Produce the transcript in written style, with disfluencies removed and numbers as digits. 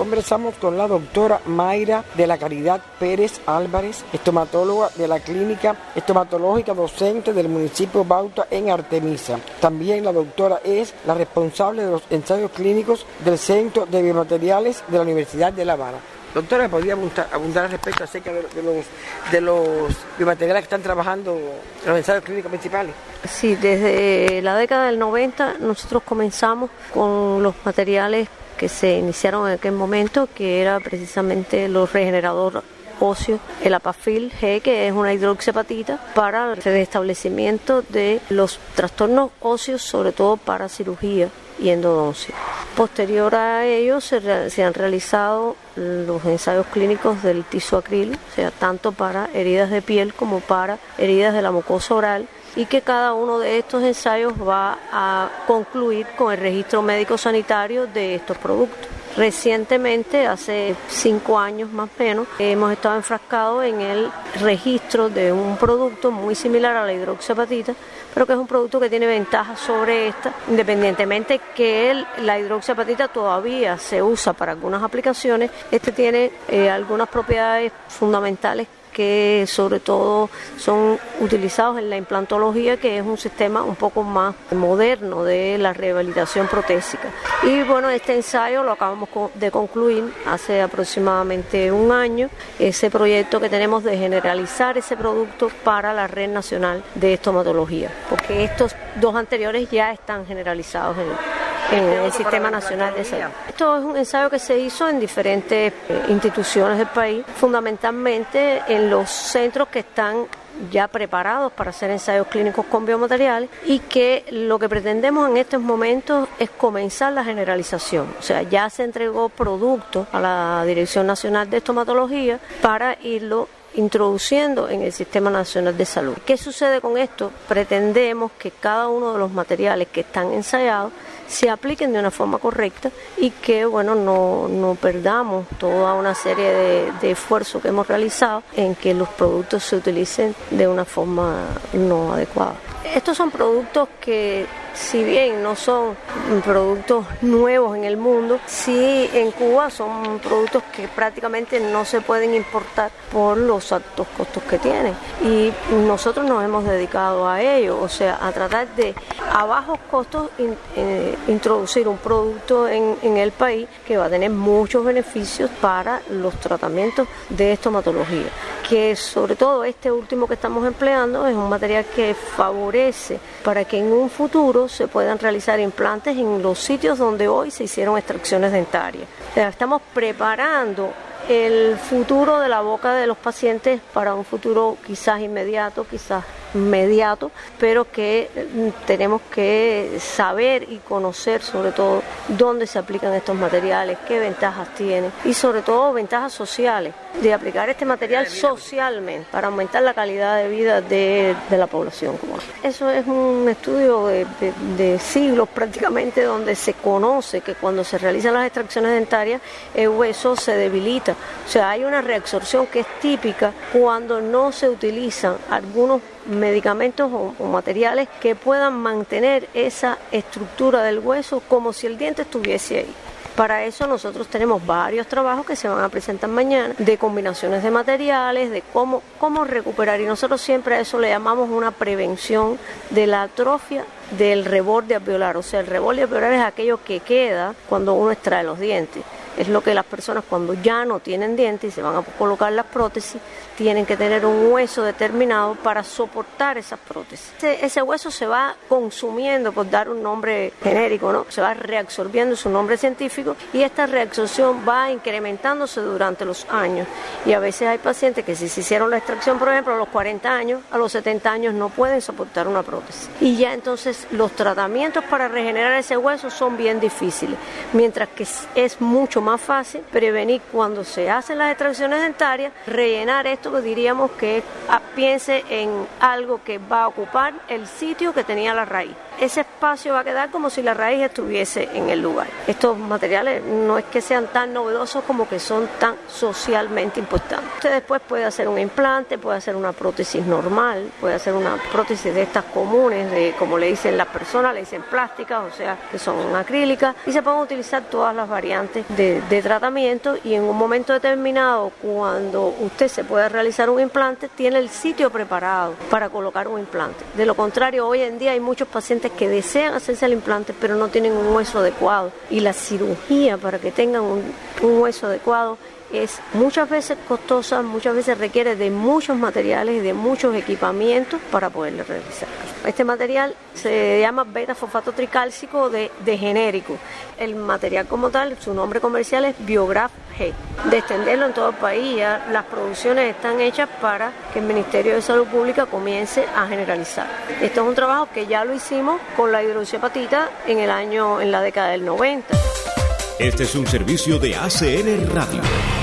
conversamos con la doctora Mayra de la Caridad Pérez Álvarez, estomatóloga de la Clínica Estomatológica Docente del municipio Bauta en Artemisa. También la doctora es la responsable de los ensayos clínicos del Centro de Biomateriales de la Universidad de La Habana. Doctora, ¿podría abundar al respecto acerca de los biomateriales que están trabajando en los ensayos clínicos principales? Sí, desde la década del 90 nosotros comenzamos con los materiales que se iniciaron en aquel momento, que era precisamente los regeneradores óseos, el Apafil G, que es una hidroxiapatita para el restablecimiento de los trastornos óseos, sobre todo para cirugía y endodoncia. Posterior a ello se han realizado los ensayos clínicos del tisoacril, o sea, tanto para heridas de piel como para heridas de la mucosa oral, y que cada uno de estos ensayos va a concluir con el registro médico sanitario de estos productos. Recientemente, hace 5 años más o menos, hemos estado enfrascados en el registro de un producto muy similar a la hidroxiapatita, pero que es un producto que tiene ventajas sobre esta, independientemente que la hidroxiapatita todavía se usa para algunas aplicaciones. Este tiene algunas propiedades fundamentales que sobre todo son utilizados en la implantología, que es un sistema un poco más moderno de la rehabilitación protésica. Y bueno, este ensayo lo acabamos de concluir hace aproximadamente un año, ese proyecto que tenemos de generalizar ese producto para la Red Nacional de Estomatología, porque estos dos anteriores ya están generalizados en el Sistema Nacional de Salud. Esto es un ensayo que se hizo en diferentes instituciones del país, fundamentalmente en los centros que están ya preparados para hacer ensayos clínicos con biomateriales, y que lo que pretendemos en estos momentos es comenzar la generalización. O sea, ya se entregó producto a la Dirección Nacional de Estomatología para irlo introduciendo en el Sistema Nacional de Salud. ¿Qué sucede con esto? Pretendemos que cada uno de los materiales que están ensayados se apliquen de una forma correcta y que no perdamos toda una serie de esfuerzos que hemos realizado en que los productos se utilicen de una forma no adecuada. Estos son productos que, si bien no son productos nuevos en el mundo, sí en Cuba son productos que prácticamente no se pueden importar por los altos costos que tienen. Y nosotros nos hemos dedicado a ello, o sea, a tratar de, a bajos costos, introducir un producto en el país que va a tener muchos beneficios para los tratamientos de estomatología. Que sobre todo este último que estamos empleando es un material que favorece para que en un futuro se puedan realizar implantes en los sitios donde hoy se hicieron extracciones dentarias. O sea, estamos preparando el futuro de la boca de los pacientes para un futuro quizás inmediato, quizás mediato, pero que tenemos que saber y conocer sobre todo dónde se aplican estos materiales, qué ventajas tienen y sobre todo ventajas sociales de aplicar este material socialmente para aumentar la calidad de vida de la población. Eso es un estudio de siglos prácticamente, donde se conoce que cuando se realizan las extracciones dentarias el hueso se debilita, o sea, hay una reabsorción que es típica cuando no se utilizan algunos medicamentos o materiales que puedan mantener esa estructura del hueso como si el diente estuviese ahí. Para eso nosotros tenemos varios trabajos que se van a presentar mañana, de combinaciones de materiales, de cómo recuperar, y nosotros siempre a eso le llamamos una prevención de la atrofia del reborde alveolar. O sea, el reborde alveolar es aquello que queda cuando uno extrae los dientes. Es lo que las personas, cuando ya no tienen dientes y se van a colocar las prótesis, tienen que tener un hueso determinado para soportar esas prótesis. Ese hueso se va consumiendo, por dar un nombre genérico, ¿no? Se va reabsorbiendo, su nombre científico, y esta reabsorción va incrementándose durante los años. Y a veces hay pacientes que si se hicieron la extracción, por ejemplo, a los 40 años, a los 70 años no pueden soportar una prótesis. Y ya entonces los tratamientos para regenerar ese hueso son bien difíciles, mientras que es mucho más fácil prevenir cuando se hacen las extracciones dentarias, rellenar esto que diríamos que piense en algo que va a ocupar el sitio que tenía la raíz. Ese espacio va a quedar como si la raíz estuviese en el lugar. Estos materiales no es que sean tan novedosos como que son tan socialmente importantes. Usted después puede hacer un implante, puede hacer una prótesis normal, puede hacer una prótesis de estas comunes, de como le dicen las personas, le dicen plásticas, o sea, que son acrílicas, y se pueden utilizar todas las variantes de de tratamiento, y en un momento determinado, cuando usted se pueda realizar un implante, tiene el sitio preparado para colocar un implante. De lo contrario, hoy en día hay muchos pacientes que desean hacerse el implante pero no tienen un hueso adecuado, y la cirugía para que tengan un hueso adecuado es muchas veces costosa, muchas veces requiere de muchos materiales y de muchos equipamientos para poderlo realizar. Este material se llama beta-fosfato tricálcico de genérico. El material como tal, su nombre comercial es Biograf G. De extenderlo en todo el país, ya las producciones están hechas para que el Ministerio de Salud Pública comience a generalizar. Esto es un trabajo que ya lo hicimos con la hidroxiapatita en la década del 90. Este es un servicio de ACN Radio.